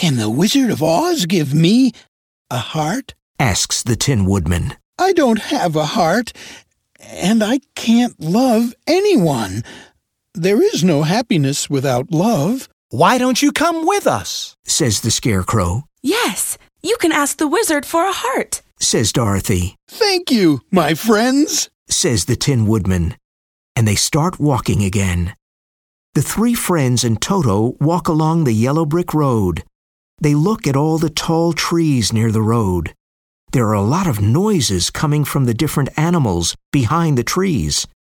Can the Wizard of Oz give me a heart? Asks the Tin Woodman. I don't have a heart, and I can't love anyone. There is no happiness without love. Why don't you come with us? Says the Scarecrow. Yes, you can ask the wizard for a heart. Says Dorothy. Thank you, my friends, says the Tin Woodman. And they start walking again. The three friends and Toto walk along the yellow brick road. They look at all the tall trees near the road. There are a lot of noises coming from the different animals behind the trees.